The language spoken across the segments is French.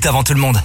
minutes avant tout le monde.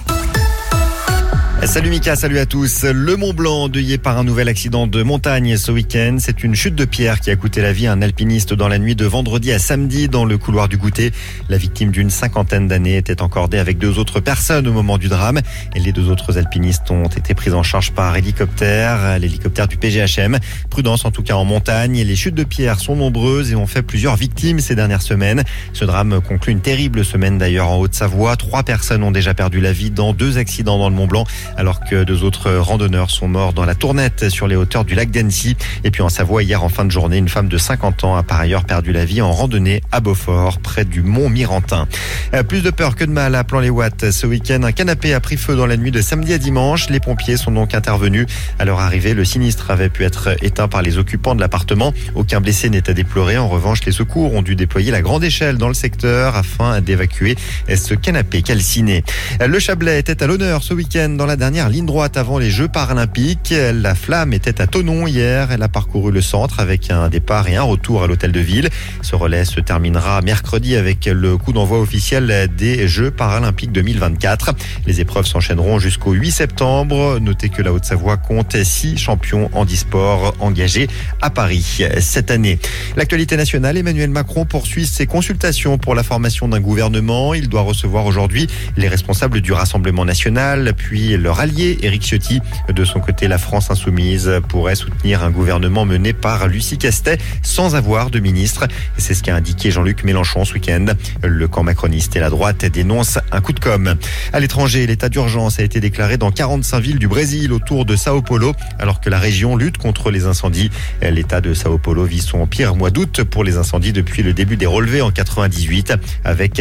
Salut Mika, salut à tous. Le Mont Blanc endeuillé par un nouvel accident de montagne ce week-end. C'est une chute de pierre qui a coûté la vie à un alpiniste dans la nuit de vendredi à samedi dans le couloir du Goûter. La victime d'une cinquantaine d'années était encordée avec 2 autres personnes au moment du drame. Et les 2 autres alpinistes ont été pris en charge par hélicoptère, l'hélicoptère du PGHM. Prudence en tout cas en montagne. Les chutes de pierre sont nombreuses et ont fait plusieurs victimes ces dernières semaines. Ce drame conclut une terrible semaine d'ailleurs en Haute-Savoie. 3 personnes ont déjà perdu la vie dans 2 accidents dans le Mont Blanc, alors que 2 autres randonneurs sont morts dans la Tournette sur les hauteurs du lac d'Annecy. Et puis en Savoie, hier en fin de journée, une femme de 50 ans a par ailleurs perdu la vie en randonnée à Beaufort, près du Mont Mirantin. Plus de peur que de mal à Plan-les-Ouates. Ce week-end, un canapé a pris feu dans la nuit de samedi à dimanche. Les pompiers sont donc intervenus. À leur arrivée, le sinistre avait pu être éteint par les occupants de l'appartement. Aucun blessé n'est à déplorer. En revanche, les secours ont dû déployer la grande échelle dans le secteur afin d'évacuer ce canapé calciné. Le Chablais était à l'honneur ce week-end dans la dernière ligne droite avant les Jeux paralympiques. La flamme était à Thonon hier. Elle a parcouru le centre avec un départ et un retour à l'hôtel de ville. Ce relais se terminera mercredi avec le coup d'envoi officiel des Jeux paralympiques 2024. Les épreuves s'enchaîneront jusqu'au 8 septembre. Notez que la Haute-Savoie compte 6 champions handisport engagés à Paris cette année. L'actualité nationale, Emmanuel Macron poursuit ses consultations pour la formation d'un gouvernement. Il doit recevoir aujourd'hui les responsables du Rassemblement national, puis leur allié Éric Ciotti. De son côté, la France insoumise pourrait soutenir un gouvernement mené par Lucie Castet sans avoir de ministre. C'est ce qu'a indiqué Jean-Luc Mélenchon ce week-end. Le camp macroniste et la droite dénoncent un coup de com'. À l'étranger, l'état d'urgence a été déclaré dans 45 villes du Brésil autour de Sao Paulo, alors que la région lutte contre les incendies. L'état de Sao Paulo vit son pire mois d'août pour les incendies depuis le début des relevés en 98, avec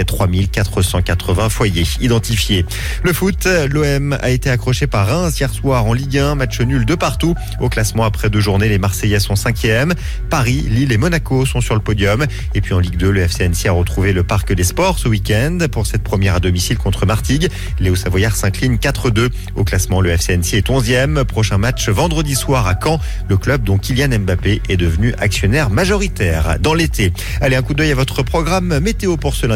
3480 foyers identifiés. Le foot, l'OM a été accroché par Reims hier soir en Ligue 1, match nul de partout. Au classement après 2 journées, les Marseillais sont 5e. Paris, Lille et Monaco sont sur le podium. Et puis en Ligue 2, le FC Annecy a retrouvé le Parc des Sports ce week-end pour cette première à domicile contre Martigues. Les Hauts-Savoyards s'inclinent 4-2. Au classement, le FC Annecy est 11e. Prochain match vendredi soir à Caen. Le club dont Kylian Mbappé est devenu actionnaire majoritaire dans l'été. Allez, un coup d'œil à votre programme météo pour ce lundi.